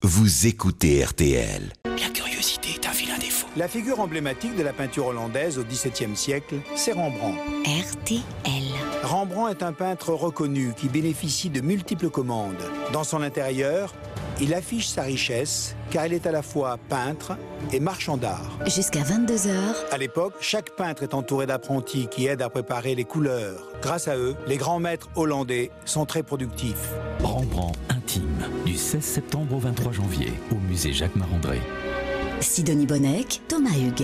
vous écoutez RTL. La curiosité est un vilain défaut. La figure emblématique de la peinture hollandaise au XVIIe siècle, c'est Rembrandt. RTL. Rembrandt est un peintre reconnu qui bénéficie de multiples commandes. Dans son intérieur, il affiche sa richesse car il est à la fois peintre et marchand d'art. Jusqu'à 22h. À l'époque, chaque peintre est entouré d'apprentis qui aident à préparer les couleurs. Grâce à eux, les grands maîtres hollandais sont très productifs. Rembrandt intime, du 16 septembre au 23 janvier, au musée Jacques Marandré. Sidonie Bonnec, Thomas Hugues.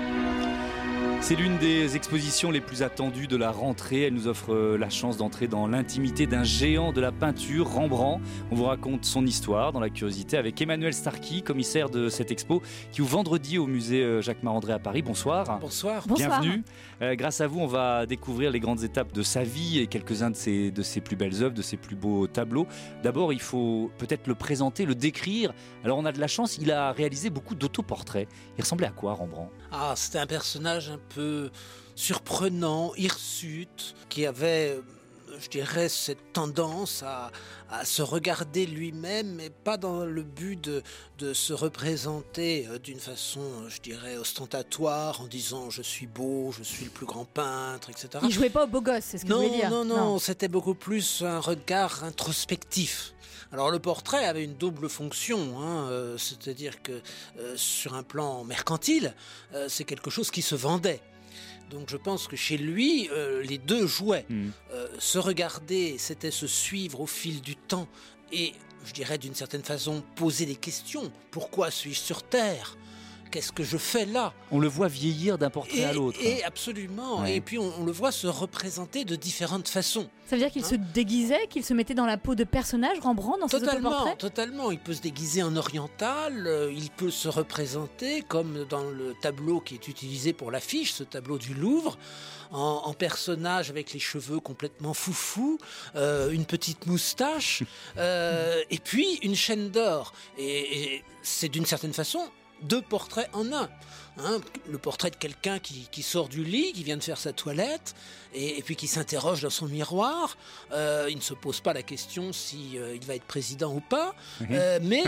C'est l'une des expositions les plus attendues de la rentrée. Elle nous offre la chance d'entrer dans l'intimité d'un géant de la peinture, Rembrandt. On vous raconte son histoire dans la curiosité avec Emmanuel Starkey, commissaire de cette expo qui ouvre vendredi au musée Jacques Marandré à Paris. Bonsoir. Bonsoir. Bienvenue. Grâce à vous, on va découvrir les grandes étapes de sa vie et quelques-uns de ses plus belles œuvres, de ses plus beaux tableaux. D'abord, il faut peut-être le présenter, le décrire. Alors, on a de la chance, il a réalisé beaucoup d'autoportraits. Il ressemblait à quoi, Rembrandt ? C'était un personnage un peu surprenant, hirsute, qui avait, je dirais, cette tendance à se regarder lui-même, mais pas dans le but de se représenter d'une façon, je dirais, ostentatoire, en disant « je suis beau, je suis le plus grand peintre », etc. Il jouait pas au beau gosse, c'est ce que vous voulez dire. Non, c'était beaucoup plus un regard introspectif. Alors le portrait avait une double fonction, c'est-à-dire que sur un plan mercantile, c'est quelque chose qui se vendait. Donc je pense que chez lui, les deux jouaient. Se regarder, c'était se suivre au fil du temps et, je dirais d'une certaine façon, poser des questions. Pourquoi suis-je sur Terre ? Qu'est-ce que je fais là ? On le voit vieillir d'un portrait à l'autre. Et absolument. Ouais. Et puis on le voit se représenter de différentes façons. Ça veut dire qu'il se déguisait, qu'il se mettait dans la peau de personnage, Rembrandt, dans ses autoportraits ? Totalement. Il peut se déguiser en oriental, il peut se représenter, comme dans le tableau qui est utilisé pour l'affiche, ce tableau du Louvre, en personnage avec les cheveux complètement foufou, une petite moustache, et puis une chaîne d'or. Et c'est d'une certaine façon deux portraits en un. Le portrait de quelqu'un qui sort du lit, qui vient de faire sa toilette, et puis qui s'interroge dans son miroir. Il ne se pose pas la question si il va être président ou pas, mais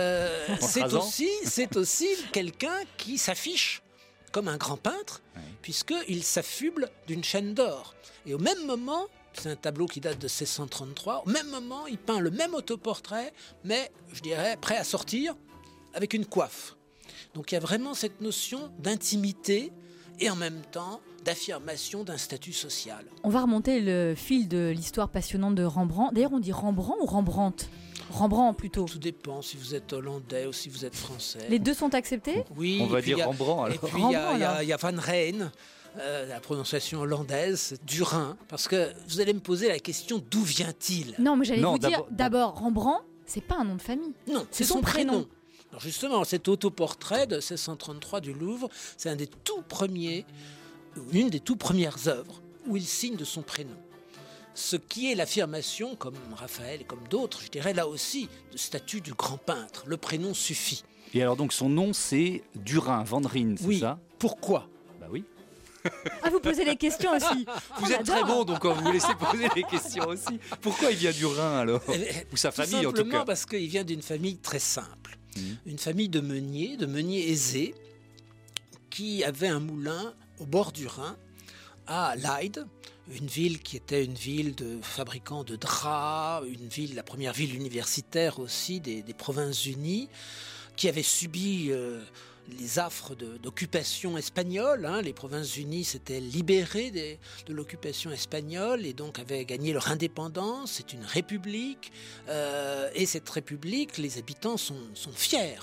c'est aussi quelqu'un qui s'affiche comme un grand peintre, puisqu'il s'affuble d'une chaîne d'or. Et au même moment, c'est un tableau qui date de 1633, au même moment, il peint le même autoportrait, mais, je dirais, prêt à sortir, avec une coiffe. Donc il y a vraiment cette notion d'intimité et en même temps d'affirmation d'un statut social. On va remonter le fil de l'histoire passionnante de Rembrandt. D'ailleurs, on dit Rembrandt ou Rembrandt ? Rembrandt plutôt. Tout dépend si vous êtes hollandais ou si vous êtes français. Les deux sont acceptés ? Oui. On va dire Rembrandt alors. Et puis il y a Van Rijn, la prononciation hollandaise, du Rhin. Parce que vous allez me poser la question, d'où vient-il ? Non, mais j'allais vous dire, d'abord, Rembrandt, c'est pas un nom de famille. Non, c'est son prénom. Alors justement, cet autoportrait de 1633 du Louvre, c'est une des toutes premières œuvres où il signe de son prénom. Ce qui est l'affirmation, comme Raphaël et comme d'autres, je dirais là aussi, de statut du grand peintre. Le prénom suffit. Et alors donc son nom c'est Durin, Van Rijn, c'est ça ? Pourquoi ? Bah oui. Vous posez les questions aussi. Vous êtes très bon, donc on vous laissez poser les questions aussi. Pourquoi il vient du Rhin alors ? Ou sa famille en tout cas ? Simplement parce qu'il vient d'une famille très simple. Une famille de meuniers aisés, qui avait un moulin au bord du Rhin, à Leyde, une ville qui était une ville de fabricants de draps, la première ville universitaire aussi des Provinces-Unies, qui avait subi les affres d'occupation espagnole. Les Provinces-Unies s'étaient libérées de l'occupation espagnole et donc avaient gagné leur indépendance. C'est une république et cette république, les habitants sont fiers.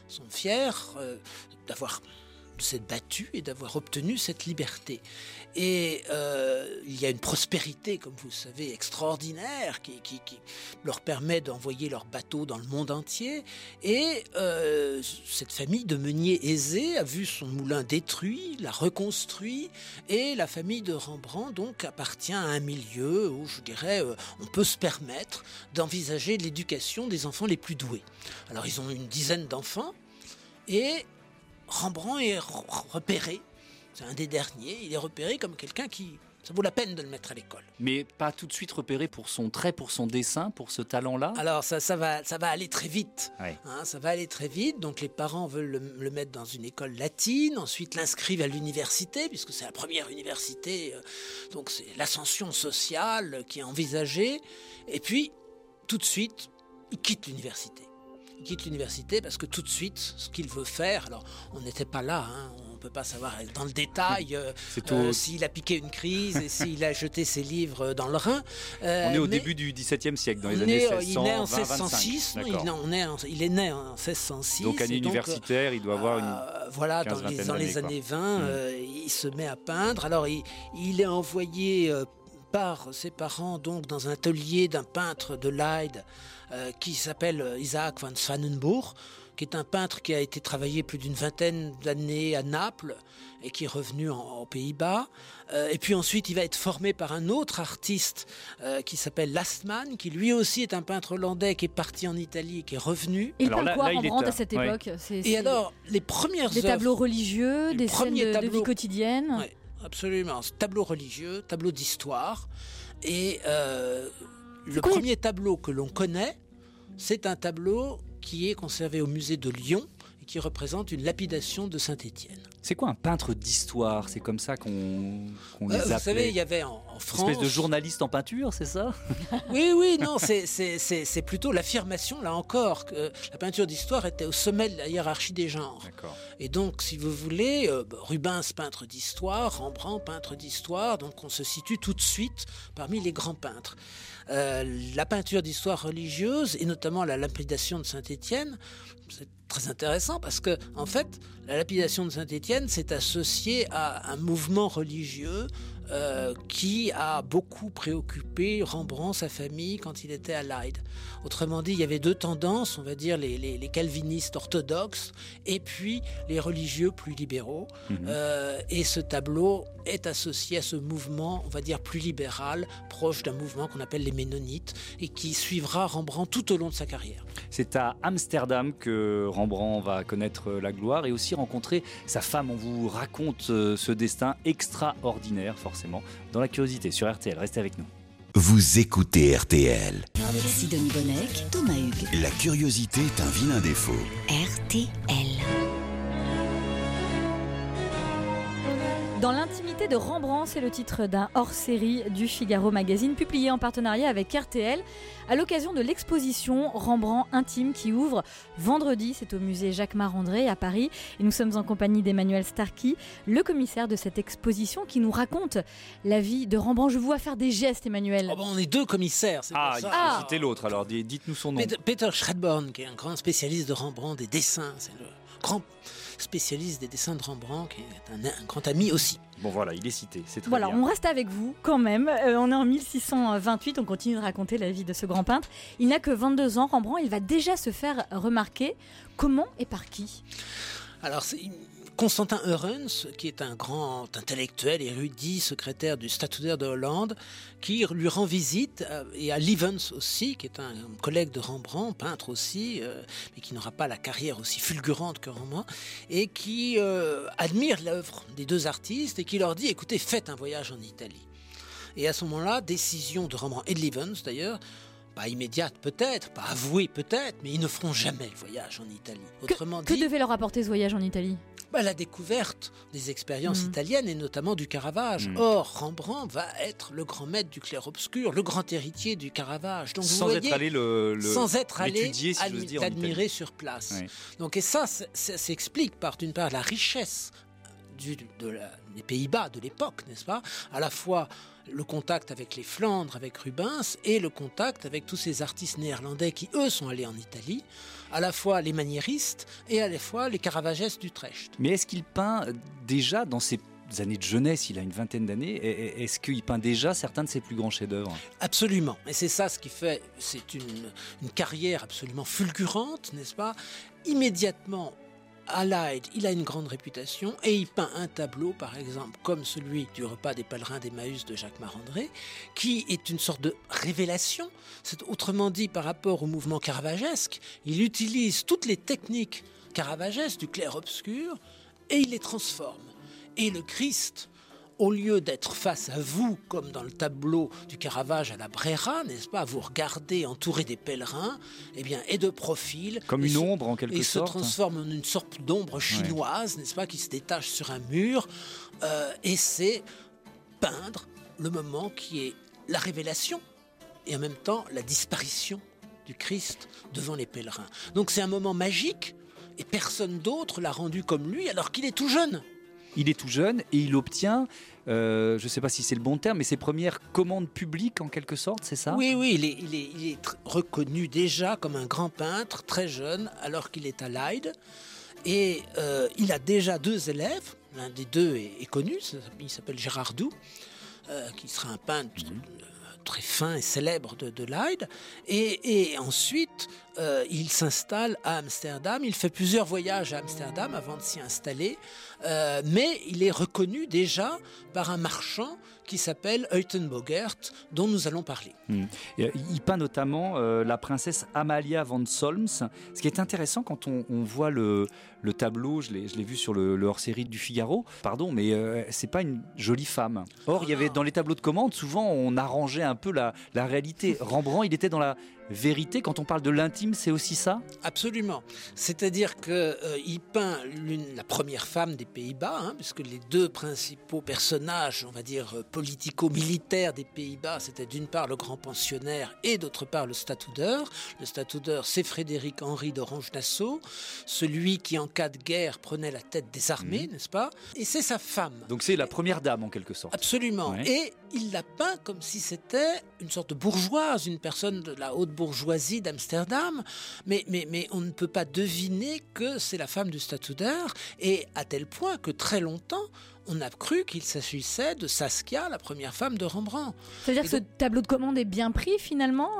D'avoir s'être battus et d'avoir obtenu cette liberté. Et il y a une prospérité, comme vous le savez, extraordinaire qui leur permet d'envoyer leurs bateaux dans le monde entier. Et cette famille de meuniers aisés a vu son moulin détruit, l'a reconstruit. Et la famille de Rembrandt, donc, appartient à un milieu où, je dirais, on peut se permettre d'envisager l'éducation des enfants les plus doués. Alors, ils ont une dizaine d'enfants et Rembrandt est repéré, c'est un des derniers, il est repéré comme quelqu'un qui Ça vaut la peine de le mettre à l'école. Mais pas tout de suite repéré pour son trait, pour son dessin, pour ce talent-là. Alors ça va aller très vite. Ouais. Ça va aller très vite. Donc les parents veulent le mettre dans une école latine, ensuite l'inscrivent à l'université, puisque c'est la première université. Donc c'est l'ascension sociale qui est envisagée. Et puis, tout de suite, il quitte l'université. Il quitte l'université parce que tout de suite, ce qu'il veut faire, alors on n'était pas là, on ne peut pas savoir dans le détail s'il a piqué une crise et s'il a jeté ses livres dans le Rhin. On est au début du XVIIe siècle, dans les années 1600, il est en 1606. Il est né en 1606. Donc année universitaire, il doit avoir une voilà, 15-vingtaine dans les années 20, il se met à peindre. Alors il est envoyé par ses parents donc dans un atelier d'un peintre de Leyde qui s'appelle Isaac van Swanenburg, qui est un peintre qui a été travaillé plus d'une vingtaine d'années à Naples et qui est revenu aux Pays-Bas. Et puis ensuite, il va être formé par un autre artiste qui s'appelle Lastman, qui lui aussi est un peintre hollandais qui est parti en Italie et qui est revenu. Il peint quoi, Rembrandt, à cette époque? Et alors, les premières des tableaux religieux, des scènes de vie quotidienne. Oui, absolument. Tableaux religieux, tableaux d'histoire. Et le premier tableau que l'on connaît, c'est un tableau qui est conservé au musée de Lyon et qui représente une lapidation de Saint-Étienne. C'est quoi un peintre d'histoire? C'est comme ça qu'on les appelait. Vous savez, il y avait en France... Une espèce de journaliste en peinture, c'est ça? Oui, non, c'est plutôt l'affirmation, là encore, que la peinture d'histoire était au sommet de la hiérarchie des genres. D'accord. Et donc, si vous voulez, Rubens, peintre d'histoire, Rembrandt, peintre d'histoire, donc on se situe tout de suite parmi les grands peintres. La peinture d'histoire religieuse, et notamment la lapidation de Saint-Étienne, c'est très intéressant parce que, en fait, la lapidation de Saint-Étienne s'est associée à un mouvement religieux qui a beaucoup préoccupé Rembrandt, sa famille, quand il était à Leyde. Autrement dit, il y avait deux tendances, on va dire les calvinistes orthodoxes et puis les religieux plus libéraux. Et ce tableau est associé à ce mouvement, on va dire, plus libéral, proche d'un mouvement qu'on appelle les Ménonites et qui suivra Rembrandt tout au long de sa carrière. C'est à Amsterdam que Rembrandt va connaître la gloire et aussi rencontrer sa femme. On vous raconte ce destin extraordinaire, forcément, dans la curiosité sur RTL. Restez avec nous. Vous écoutez RTL. Sidonie Bonnec, Thomas Hugues. La curiosité est un vilain défaut. RTL. Dans l'intimité de Rembrandt, c'est le titre d'un hors-série du Figaro Magazine, publié en partenariat avec RTL, à l'occasion de l'exposition Rembrandt intime qui ouvre vendredi. C'est au musée Jacques-Marandré à Paris. Et nous sommes en compagnie d'Emmanuel Starkey, le commissaire de cette exposition, qui nous raconte la vie de Rembrandt. Je vous vois faire des gestes, Emmanuel. On est deux commissaires, c'est pour ça. C'était l'autre, alors dites-nous son nom. Peter Schradborn, qui est un grand spécialiste de Rembrandt, des dessins, c'est le grand spécialiste des dessins de Rembrandt, qui est un grand ami aussi. Bon voilà, il est cité, c'est très bien. Voilà, on reste avec vous quand même. On est en 1628, on continue de raconter la vie de ce grand peintre. Il n'a que 22 ans, Rembrandt, il va déjà se faire remarquer. Comment et par qui? Alors, c'est Constantin Eurens, qui est un grand intellectuel, érudit, secrétaire du statutaire de Hollande, qui lui rend visite, et à Livens aussi, qui est un collègue de Rembrandt, peintre aussi, mais qui n'aura pas la carrière aussi fulgurante que Rembrandt, et qui admire l'œuvre des deux artistes et qui leur dit « Écoutez, faites un voyage en Italie ». Et à ce moment-là, décision de Rembrandt et de Livens d'ailleurs, pas immédiate peut-être, pas avouée peut-être, mais ils ne feront jamais le voyage en Italie. Autrement que dit, devait leur apporter ce voyage en Italie? La découverte des expériences italiennes et notamment du Caravage. Or, Rembrandt va être le grand maître du clair-obscur, le grand héritier du Caravage. Donc, sans être allé l'étudier, si j'ose dire, l'admirer sur place. Oui. Donc, et ça s'explique par, d'une part, la richesse des Pays-Bas de l'époque, n'est-ce pas? À la fois le contact avec les Flandres, avec Rubens, et le contact avec tous ces artistes néerlandais qui, eux, sont allés en Italie, à la fois les maniéristes et à la fois les Caravagesques d'Utrecht. Mais est-ce qu'il peint déjà dans ses années de jeunesse, il a une vingtaine d'années, est-ce qu'il peint déjà certains de ses plus grands chefs-d'œuvre? Absolument, et c'est ça ce qui fait, c'est une carrière absolument fulgurante, n'est-ce pas? Immédiatement, à Leyde, il a une grande réputation et il peint un tableau, par exemple, comme celui du repas des pèlerins d'Emmaüs de Jacques Marandré, qui est une sorte de révélation. C'est autrement dit, par rapport au mouvement caravagesque, il utilise toutes les techniques caravagesques du clair-obscur et il les transforme. Et le Christ, au lieu d'être face à vous, comme dans le tableau du Caravage à la Brera, n'est-ce pas, vous regardez entouré des pèlerins, eh bien, est de profil. Comme une ombre, en quelque sorte. Il se transforme en une sorte d'ombre chinoise, n'est-ce pas, qui se détache sur un mur. Et c'est peindre le moment qui est la révélation et en même temps la disparition du Christ devant les pèlerins. Donc c'est un moment magique et personne d'autre l'a rendu comme lui alors qu'il est tout jeune. Il est tout jeune et il obtient, je ne sais pas si c'est le bon terme, mais ses premières commandes publiques en quelque sorte, c'est ça ? Oui, il est reconnu déjà comme un grand peintre, très jeune, alors qu'il est à Leyde. Et il a déjà 2 élèves, l'un des 2 est connu, il s'appelle Gérard Doux, qui sera un peintre très fin et célèbre de Leyde. Et ensuite, il s'installe à Amsterdam. Il fait plusieurs voyages à Amsterdam avant de s'y installer. Mais il est reconnu déjà par un marchand qui s'appelle Uytenbogert, dont nous allons parler. Il peint notamment la princesse Amalia von Solms. Ce qui est intéressant quand on voit le tableau, je l'ai vu sur le hors-série du Figaro, mais c'est pas une jolie femme. Or, il y avait dans les tableaux de commande, souvent on arrangeait un peu la réalité. Rembrandt, il était dans la vérité. Quand on parle de l'intime, c'est aussi ça ? Absolument. C'est-à-dire qu'il peint la première femme des Pays-Bas, puisque les 2 principaux personnages, on va dire, politico-militaires des Pays-Bas, c'était d'une part le grand pensionnaire et d'autre part le stadhouder. Le stadhouder, c'est Frédéric-Henri d'Orange-Nassau, celui qui, en cas de guerre, prenait la tête des armées, n'est-ce pas ? Et c'est sa femme. Donc c'est la première dame, en quelque sorte. Absolument. Ouais. Et il la peint comme si c'était une sorte de bourgeoise, une personne de la haute bourgeoisie d'Amsterdam, mais on ne peut pas deviner que c'est la femme du stadhouder, et à tel point que très longtemps, on a cru qu'il s'agissait de Saskia, la première femme de Rembrandt. C'est-à-dire que ce tableau de commande est bien pris finalement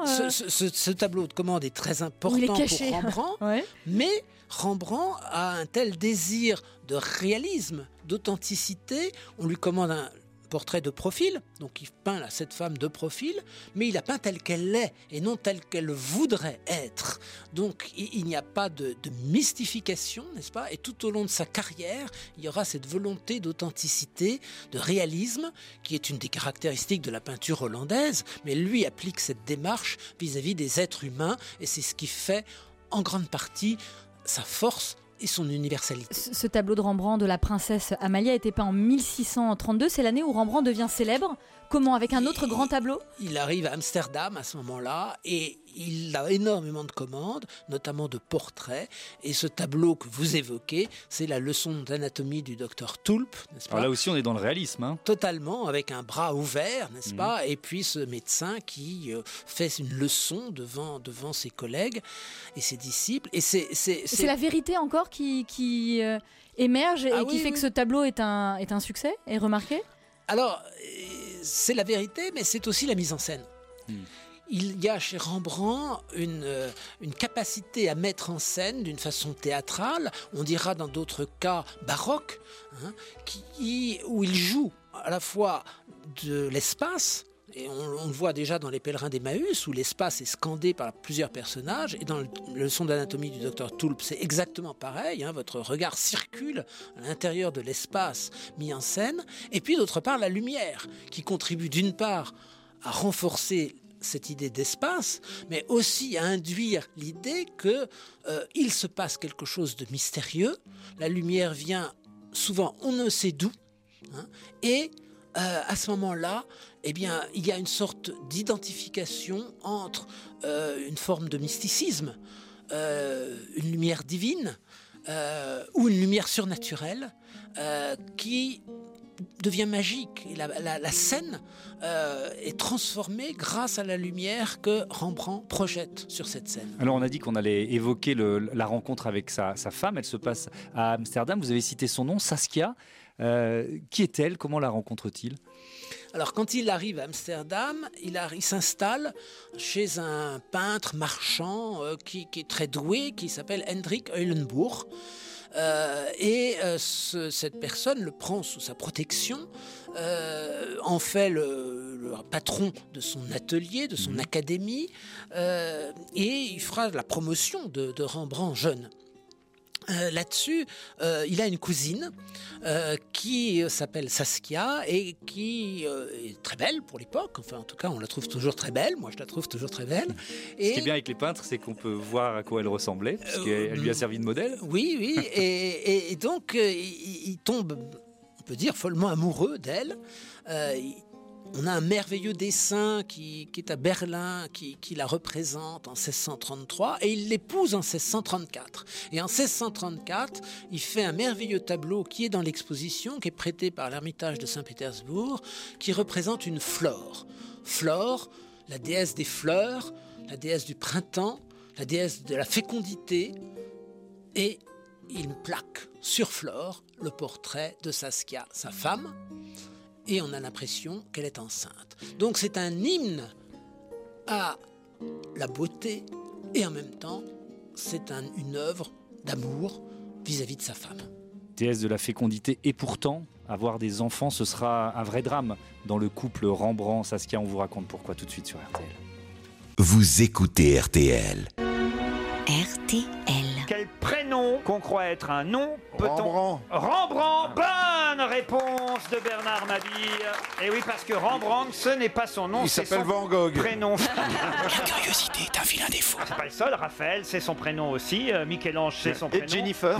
Ce tableau de commande est très important pour Rembrandt, mais Rembrandt a un tel désir de réalisme, d'authenticité, on lui commande un portrait de profil, donc il peint cette femme de profil, mais il la peint telle qu'elle est et non telle qu'elle voudrait être. Donc il n'y a pas de mystification, n'est-ce pas ? Et tout au long de sa carrière, il y aura cette volonté d'authenticité, de réalisme, qui est une des caractéristiques de la peinture hollandaise, mais lui applique cette démarche vis-à-vis des êtres humains, et c'est ce qui fait en grande partie sa force et son universalité. Ce tableau de Rembrandt de la princesse Amalia a été peint en 1632. C'est l'année où Rembrandt devient célèbre. Comment ? Avec un autre grand tableau ? Il arrive à Amsterdam à ce moment-là et il a énormément de commandes, notamment de portraits. Et ce tableau que vous évoquez, c'est la leçon d'anatomie du docteur Tulp, n'est-ce pas ? Alors là aussi, on est dans le réalisme. Totalement, avec un bras ouvert, n'est-ce pas ? Et puis ce médecin qui fait une leçon devant ses collègues et ses disciples. Et c'est la vérité encore qui émerge et qui fait que ce tableau est un succès et remarqué ? Alors, c'est la vérité, mais c'est aussi la mise en scène. Il y a chez Rembrandt une capacité à mettre en scène d'une façon théâtrale, on dira dans d'autres cas baroque, où il joue à la fois de l'espace, et on le voit déjà dans Les Pèlerins d'Emmaüs, où l'espace est scandé par plusieurs personnages, et dans la leçon d'anatomie du docteur Tulp, c'est exactement pareil, votre regard circule à l'intérieur de l'espace mis en scène, et puis d'autre part la lumière, qui contribue d'une part à renforcer cette idée d'espace, mais aussi à induire l'idée qu'il se passe quelque chose de mystérieux. La lumière vient souvent on ne sait d'où, et à ce moment-là, eh bien, il y a une sorte d'identification entre une forme de mysticisme, une lumière divine ou une lumière surnaturelle qui devient magique. Et la scène est transformée grâce à la lumière que Rembrandt projette sur cette scène. Alors on a dit qu'on allait évoquer la rencontre avec sa femme, elle se passe à Amsterdam, vous avez cité son nom, Saskia. Qui est-elle ? Comment la rencontre-t-il ? Alors quand il arrive à Amsterdam, il s'installe chez un peintre marchand qui est très doué, qui s'appelle Hendrik Eulenburg. Cette personne le prend sous sa protection, en fait le patron de son atelier, de son académie, et il fera la promotion de Rembrandt jeune. Là-dessus, il a une cousine qui s'appelle Saskia et qui est très belle pour l'époque. Enfin, en tout cas, on la trouve toujours très belle. Moi, je la trouve toujours très belle. Ce qui est bien avec les peintres, c'est qu'on peut voir à quoi elle ressemblait, parce qu'elle lui a servi de modèle. Oui. et donc, il tombe, on peut dire, follement amoureux d'elle. On a un merveilleux dessin qui est à Berlin, qui la représente en 1633, et il l'épouse en 1634. Et en 1634, il fait un merveilleux tableau qui est dans l'exposition, qui est prêté par l'Ermitage de Saint-Pétersbourg, qui représente une Flore. Flore, la déesse des fleurs, la déesse du printemps, la déesse de la fécondité, et il plaque sur Flore le portrait de Saskia, sa femme, et on a l'impression qu'elle est enceinte. Donc c'est un hymne à la beauté et en même temps c'est une œuvre d'amour vis-à-vis de sa femme. Déesse de la fécondité, et pourtant avoir des enfants, ce sera un vrai drame dans le couple Rembrandt-Saskia. On vous raconte pourquoi tout de suite sur RTL. Vous écoutez RTL. RTL. Quel prénom qu'on croit être un nom Rembrandt. Rembrandt. Bonne réponse de Bernard Mabille. Et oui, parce que Rembrandt, ce n'est pas son nom, c'est son Van Gogh. prénom. La curiosité est un vilain défaut. C'est pas le seul, Raphaël, c'est son prénom aussi. Michel-Ange, c'est son prénom. Et Jennifer.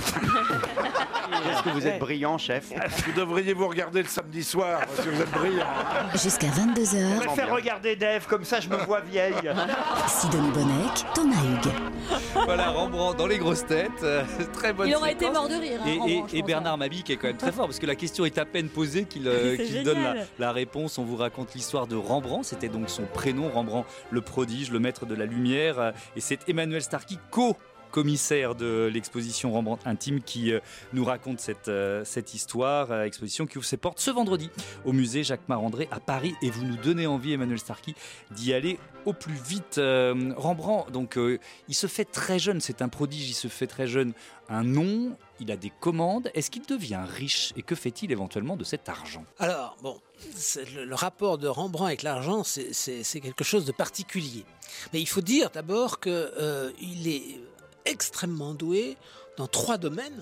Est-ce que vous êtes brillant, chef? Vous devriez vous regarder le samedi soir, parce que vous êtes brillant. Jusqu'à Je 22h, préfère regarder Dave, comme ça je me vois vieille. Sidonie Bonnec, Thomas Hugues. Voilà, Rembrandt dans les grosses têtes. Très bonne Il aurait séquence. été mort de rire. Hein, Rembrandt, je Et pense, Bernard hein. Mabille qui est quand même très fort, parce que la question est à peine posée qu'il C'est donne génial. la réponse. On vous raconte l'histoire de Rembrandt. C'était donc son prénom, Rembrandt le prodige, le maître de la lumière. Et c'est Emmanuel Starkey, commissaire de l'exposition Rembrandt Intime, qui nous raconte cette histoire. Exposition qui ouvre ses portes ce vendredi au musée Jacques Marandré à Paris. Et vous nous donnez envie, Emmanuel Starkey, d'y aller au plus vite. Rembrandt, donc, il se fait très jeune, c'est un prodige, il se fait très jeune un nom, il a des commandes. Est-ce qu'il devient riche et que fait-il éventuellement de cet argent? Alors, bon, le rapport de Rembrandt avec l'argent, c'est quelque chose de particulier. Mais il faut dire d'abord qu'il est extrêmement doué dans 3 domaines.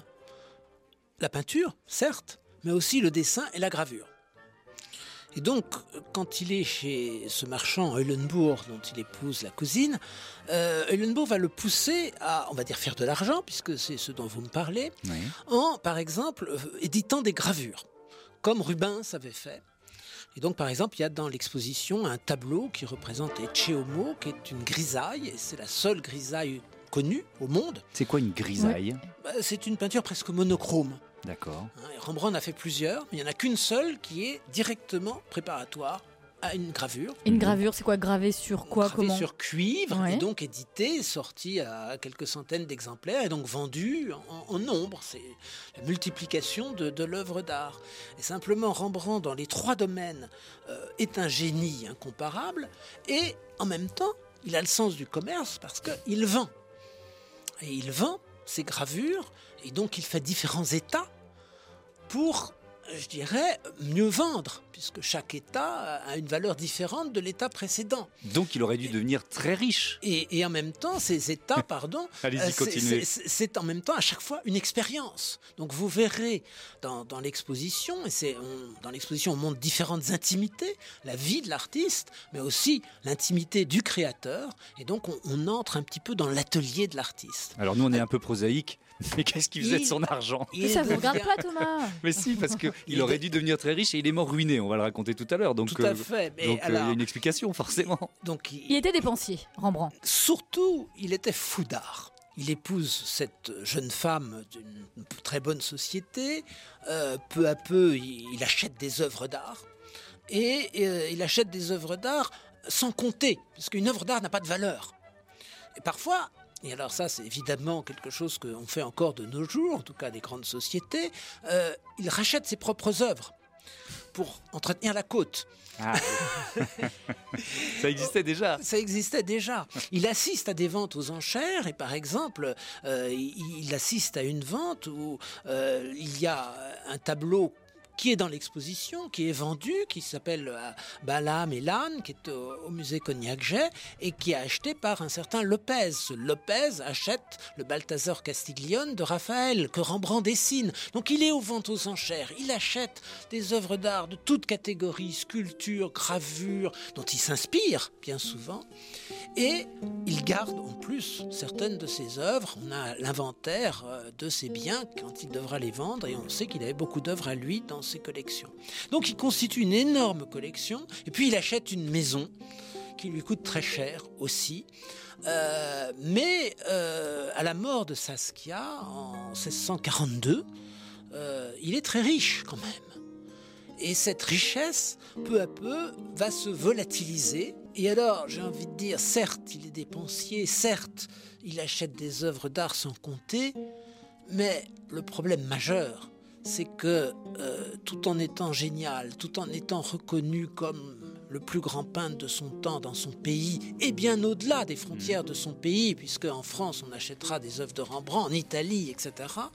La peinture, certes, mais aussi le dessin et la gravure. Et donc, quand il est chez ce marchand Eulenburg, dont il épouse la cousine, Eulenburg va le pousser à, on va dire, faire de l'argent, puisque c'est ce dont vous me parlez, Oui. en, par exemple, éditant des gravures, comme Rubens avait fait. Et donc, par exemple, il y a dans l'exposition un tableau qui représente Ecce Homo, qui est une grisaille, et c'est la seule grisaille connue au monde. C'est quoi une grisaille? C'est une peinture presque monochrome. D'accord. Et Rembrandt en a fait plusieurs, mais il n'y en a qu'une seule qui est directement préparatoire à une gravure. Une gravure, c'est quoi? Gravé sur quoi? Gravée Comment? sur cuivre, Ouais. et donc édité, sorti à quelques centaines d'exemplaires, et donc vendu en nombre. C'est la multiplication de l'œuvre d'art. Et simplement, Rembrandt, dans les 3 domaines, est un génie incomparable, et en même temps, il a le sens du commerce parce qu'il vend. Et il vend ses gravures, et donc il fait différents états pour, je dirais, mieux vendre, puisque chaque état a une valeur différente de l'état précédent. Donc il aurait dû devenir très riche. Et en même temps, ces états, pardon, Allez-y, continuez. c'est en même temps à chaque fois une expérience. Donc vous verrez dans l'exposition, dans l'exposition on montre différentes intimités, la vie de l'artiste, mais aussi l'intimité du créateur, et donc on entre un petit peu dans l'atelier de l'artiste. Alors nous on est un peu prosaïque, mais qu'est-ce qu'il faisait de son argent? Mais ça ne vous regarde pas, Thomas. Mais si, parce qu'il aurait dû devenir très riche et il est mort ruiné, on va le raconter tout à l'heure. Donc, Tout à fait. Mais donc il y alors, a une explication forcément. donc Il était dépensier, Rembrandt. surtout, il était fou d'art. Il épouse cette jeune femme d'une très bonne société. Peu à peu, il achète des œuvres d'art. Et il achète des œuvres d'art sans compter, parce qu'une œuvre d'art n'a pas de valeur. Et parfois, et alors ça c'est évidemment quelque chose qu'on fait encore de nos jours, en tout cas des grandes sociétés, il rachète ses propres œuvres pour entretenir la côte. Ah. Ça existait déjà. Ça existait déjà. Il assiste à des ventes aux enchères et par exemple, il assiste à une vente où il y a un tableau qui est dans l'exposition, qui est vendu, qui s'appelle Balaam et l'âne, qui est au musée Cognac-Jay, et qui est acheté par un certain Lopez. Ce Lopez achète le Balthazar Castiglione de Raphaël, que Rembrandt dessine. Donc il est aux ventes aux enchères, il achète des œuvres d'art de toutes catégories, sculptures, gravures, dont il s'inspire bien souvent, et il garde en plus certaines de ses œuvres. On a l'inventaire de ses biens quand il devra les vendre, et on sait qu'il avait beaucoup d'œuvres à lui dans ses collections. Donc il constitue une énorme collection, et puis il achète une maison qui lui coûte très cher aussi. Mais à la mort de Saskia en 1642, il est très riche quand même. Et cette richesse, peu à peu, va se volatiliser. Et alors, j'ai envie de dire, certes, il est dépensier, certes, il achète des œuvres d'art sans compter, mais le problème majeur, c'est que tout en étant génial, tout en étant reconnu comme le plus grand peintre de son temps dans son pays, et bien au-delà des frontières de son pays, puisque en France on achètera des œuvres de Rembrandt, en Italie, etc.,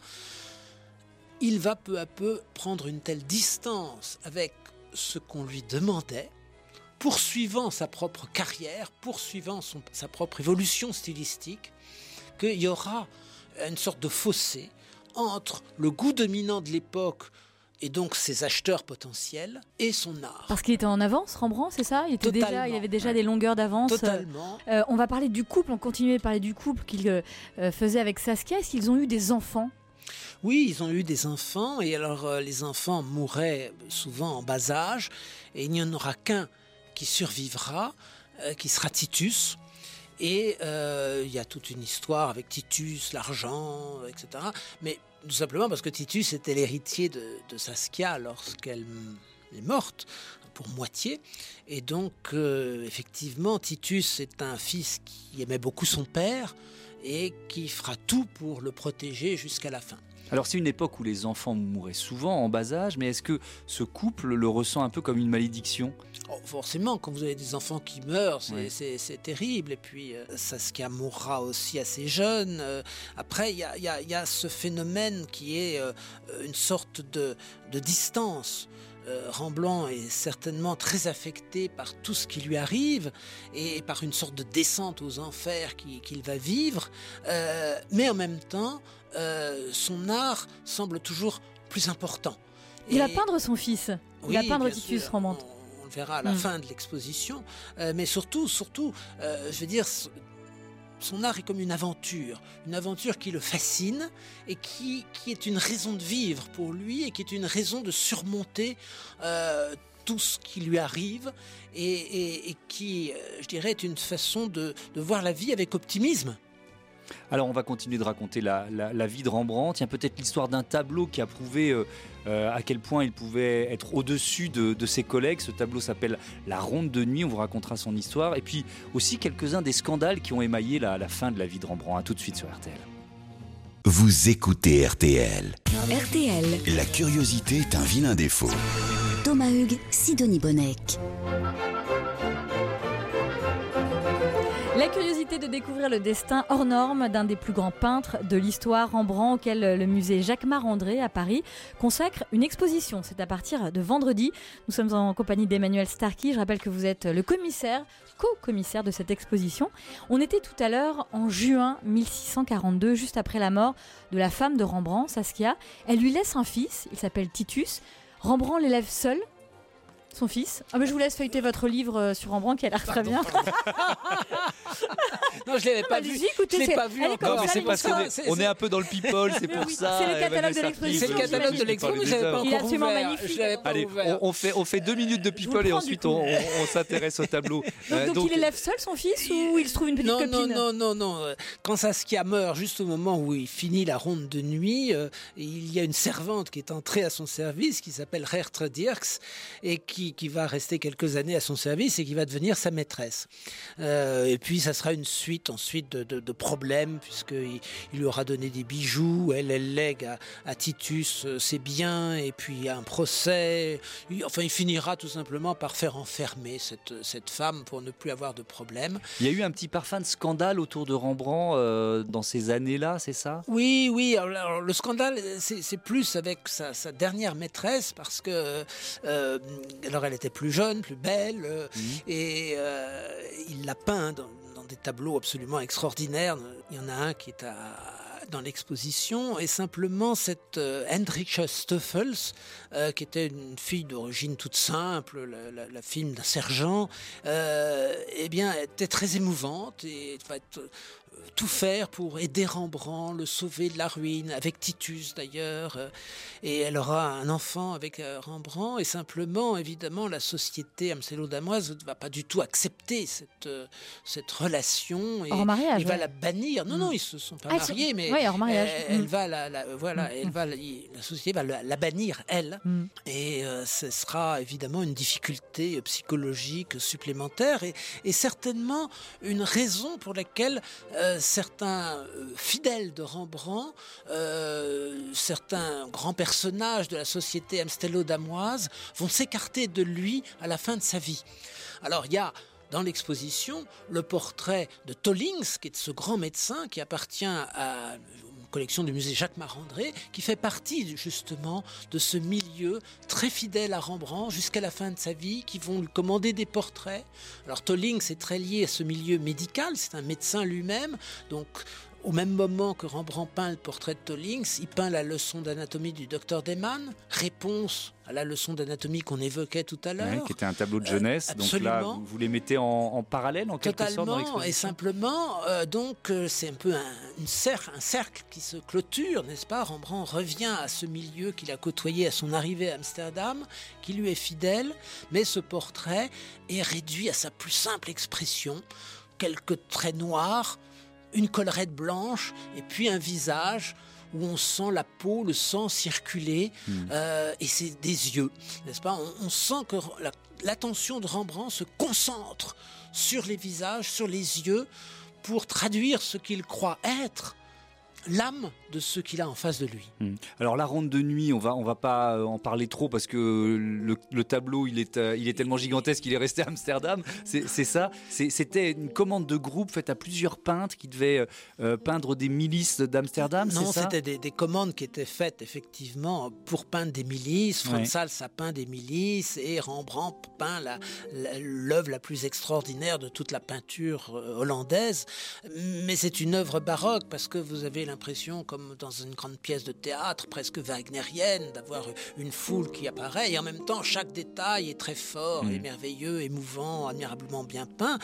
il va peu à peu prendre une telle distance avec ce qu'on lui demandait, poursuivant sa propre carrière, poursuivant sa propre évolution stylistique, qu'il y aura une sorte de fossé entre le goût dominant de l'époque et donc ses acheteurs potentiels et son art. Parce qu'il était en avance, Rembrandt, c'est ça? Il avait déjà des longueurs d'avance. Totalement. On va parler du couple, on continue à parler du couple qu'il faisait avec Saskia. Est-ce qu'ils ont eu des enfants? Oui, ils ont eu des enfants, et alors les enfants mouraient souvent en bas âge, et il n'y en aura qu'un qui survivra, qui sera Titus. Et il y a toute une histoire avec Titus, l'argent, etc. Mais tout simplement parce que Titus était l'héritier de Saskia lorsqu'elle est morte, pour moitié. Et donc, effectivement, Titus est un fils qui aimait beaucoup son père et qui fera tout pour le protéger jusqu'à la fin. Alors c'est une époque où les enfants mouraient souvent en bas âge, mais est-ce que ce couple le ressent un peu comme une malédiction? Forcément, quand vous avez des enfants qui meurent, c'est terrible. Et puis Saskia mourra aussi assez jeune. Après, il y a ce phénomène qui est une sorte de distance. Rembrandt est certainement très affecté par tout ce qui lui arrive et par une sorte de descente aux enfers qu'il va vivre, mais en même temps son art semble toujours plus important. Il va peindre son fils, il va peindre Titus, Rembrandt. On le verra à la fin de l'exposition, mais surtout, je veux dire, son art est comme une aventure qui le fascine et qui est une raison de vivre pour lui et qui est une raison de surmonter tout ce qui lui arrive et qui, je dirais, est une façon de voir la vie avec optimisme. Alors on va continuer de raconter la vie de Rembrandt. Tiens, peut-être l'histoire d'un tableau qui a prouvé à quel point il pouvait être au-dessus de ses collègues. Ce tableau s'appelle La Ronde de Nuit, on vous racontera son histoire. Et puis aussi quelques-uns des scandales qui ont émaillé la fin de la vie de Rembrandt. A tout de suite sur RTL. Vous écoutez RTL. RTL. La curiosité est un vilain défaut. Thomas Hugues, Sidonie Bonnec. La curiosité de découvrir le destin hors norme d'un des plus grands peintres de l'histoire, Rembrandt, auquel le musée Jacquemart-André à Paris consacre une exposition. C'est à partir de vendredi. Nous sommes en compagnie d'Emmanuel Starkey. Je rappelle que vous êtes le co-commissaire de cette exposition. On était tout à l'heure en juin 1642, juste après la mort de la femme de Rembrandt, Saskia. Elle lui laisse un fils, il s'appelle Titus. Rembrandt l'élève seul, son fils. Ah mais je vous laisse feuilleter votre livre sur Rembrandt qui a l'air très bien. Non, je l'avais pas vu. Écoutez, je l'ai pas vu encore. Non, mais c'est parce qu'on est un peu dans le people, c'est pour ça. C'est le catalogue de l'exposition. C'est le catalogue de l'exposition, je l'avais pas Il est encore absolument ouvert. magnifique. Je l'avais pas Allez, ouvert. on fait 2 minutes de people et ensuite on s'intéresse au tableau. Donc il élève seul son fils ou il se trouve une petite copine? Non. Quand Saskia meurt, juste au moment où il finit la ronde de nuit, il y a une servante qui est entrée à son service qui s'appelle Gertrude Dirks et qui qui va rester quelques années à son service et qui va devenir sa maîtresse. Et puis ça sera une suite ensuite de problèmes, puisqu'il lui aura donné des bijoux, elle lègue à Titus ses biens, et puis il y a un procès. Il finira tout simplement par faire enfermer cette femme pour ne plus avoir de problème. Il y a eu un petit parfum de scandale autour de Rembrandt dans ces années-là, c'est ça ? Oui. Alors, le scandale, c'est plus avec sa dernière maîtresse, parce que alors elle était plus jeune, plus belle, et il l'a peint dans des tableaux absolument extraordinaires. Il y en a un qui est dans l'exposition, et simplement cette Hendrickje Stoffels, qui était une fille d'origine toute simple, la fille d'un sergent, était très émouvante et va tout faire pour aider Rembrandt, le sauver de la ruine, avec Titus d'ailleurs, et elle aura un enfant avec Rembrandt, et simplement, évidemment, la société amstello-damoise ne va pas du tout accepter cette relation, et hors mariage, il va la bannir. Non, ils se sont pas mariés, mais hors mariage. La société va la bannir, elle, et ce sera évidemment une difficulté psychologique supplémentaire, et certainement une raison pour laquelle certains fidèles de Rembrandt, certains grands personnages de la société amstello-damoise vont s'écarter de lui à la fin de sa vie. Alors il y a dans l'exposition le portrait de Tollings, qui est ce grand médecin qui appartient à une collection du musée Jacques Marandré, qui fait partie justement de ce milieu très fidèle à Rembrandt jusqu'à la fin de sa vie, qui vont lui commander des portraits. Alors Tollings est très lié à ce milieu médical, c'est un médecin lui-même, donc au même moment que Rembrandt peint le portrait de Tollings, il peint la leçon d'anatomie du docteur Deman, réponse à la leçon d'anatomie qu'on évoquait tout à l'heure. Qui était un tableau de jeunesse. Absolument. Donc là, vous les mettez en parallèle, en quelque sorte, dans l'exposition. Et simplement, c'est un peu un cercle qui se clôture, n'est-ce pas ? Rembrandt revient à ce milieu qu'il a côtoyé à son arrivée à Amsterdam, qui lui est fidèle, mais ce portrait est réduit à sa plus simple expression, quelques traits noirs, une collerette blanche et puis un visage où on sent la peau, le sang circuler, et c'est des yeux, n'est-ce pas ? On sent que l'attention de Rembrandt se concentre sur les visages, sur les yeux, pour traduire ce qu'il croit être l'âme de ceux qu'il a en face de lui. Alors la ronde de nuit, on va pas en parler trop parce que le tableau il est tellement gigantesque qu'il est resté à Amsterdam. C'est ça. C'était une commande de groupe faite à plusieurs peintres qui devaient peindre des milices d'Amsterdam. Non, c'est ça ? c'était des commandes qui étaient faites effectivement pour peindre des milices. Franz Hals a peint des milices et Rembrandt peint l'œuvre la plus extraordinaire de toute la peinture hollandaise. Mais c'est une œuvre baroque parce que vous avez l'impression, comme dans une grande pièce de théâtre, presque wagnérienne, d'avoir une foule qui apparaît, et en même temps, chaque détail est très fort, et merveilleux, émouvant, admirablement bien peint.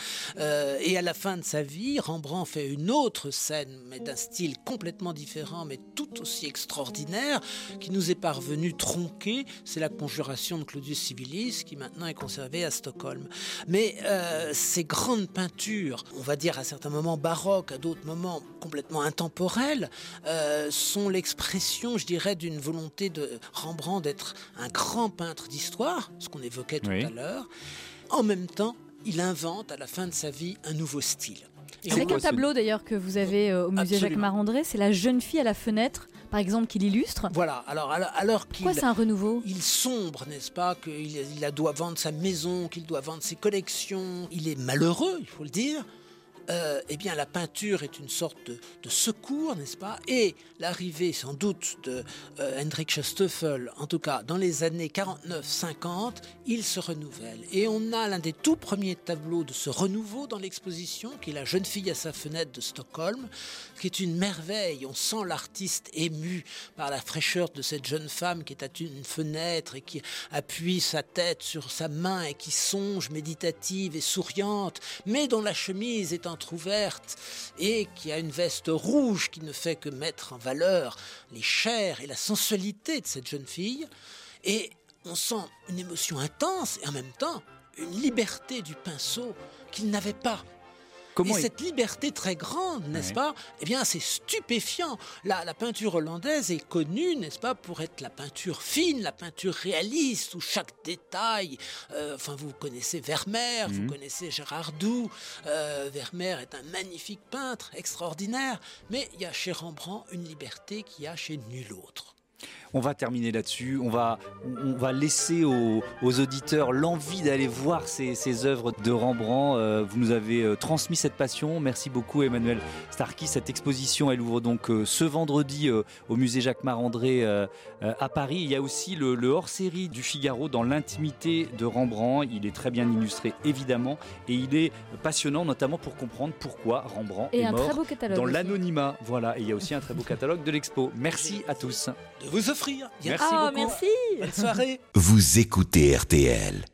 Et à la fin de sa vie, Rembrandt fait une autre scène, mais d'un style complètement différent, mais tout aussi extraordinaire, qui nous est parvenu tronqué. C'est la Conjuration de Claudius Sibelius, qui maintenant est conservée à Stockholm. Mais ces grandes peintures, on va dire à certains moments baroques, à d'autres moments complètement intemporelles, sont l'expression, je dirais, d'une volonté de Rembrandt d'être un grand peintre d'histoire, ce qu'on évoquait tout à l'heure. En même temps, il invente à la fin de sa vie un nouveau style. Avec un tableau d'ailleurs que vous avez au musée Absolument. Jacques Marandré, c'est la jeune fille à la fenêtre, par exemple, qui l'illustre. Voilà, alors qu'il... Pourquoi c'est un renouveau ? Il sombre, n'est-ce pas, qu'il doit vendre sa maison, qu'il doit vendre ses collections. Il est malheureux, il faut le dire. Eh bien, la peinture est une sorte de secours, n'est-ce pas ? Et l'arrivée, sans doute, de Hendrickje Stoffel, en tout cas dans les années 49-50, il se renouvelle. Et on a l'un des tout premiers tableaux de ce renouveau dans l'exposition, qui est La jeune fille à sa fenêtre de Stockholm, qui est une merveille. On sent l'artiste ému par la fraîcheur de cette jeune femme qui est à une fenêtre et qui appuie sa tête sur sa main et qui songe méditative et souriante, mais dont la chemise est entrouverte et qui a une veste rouge qui ne fait que mettre en valeur les chairs et la sensualité de cette jeune fille. Et on sent une émotion intense et en même temps une liberté du pinceau qu'il n'avait pas. Comment Et cette liberté très grande, n'est-ce pas? Eh bien, c'est stupéfiant. La peinture hollandaise est connue, n'est-ce pas, pour être la peinture fine, la peinture réaliste, où chaque détail... vous connaissez Vermeer, vous connaissez Gérard Doux. Vermeer est un magnifique peintre, extraordinaire. Mais il y a chez Rembrandt une liberté qu'il y a chez nul autre. On va terminer là-dessus. On va laisser aux auditeurs l'envie d'aller voir ces œuvres de Rembrandt. Vous nous avez transmis cette passion. Merci beaucoup, Emmanuel Starkey. Cette exposition, elle ouvre donc ce vendredi au musée Jacques Marandré à Paris. Il y a aussi le hors-série du Figaro dans l'intimité de Rembrandt. Il est très bien illustré, évidemment, et il est passionnant, notamment pour comprendre pourquoi Rembrandt est mort dans l'anonymat. Voilà, et il y a aussi un très beau catalogue de l'expo. Merci à tous. De vous offrir. Merci beaucoup. Merci. Bonne soirée. Vous écoutez RTL.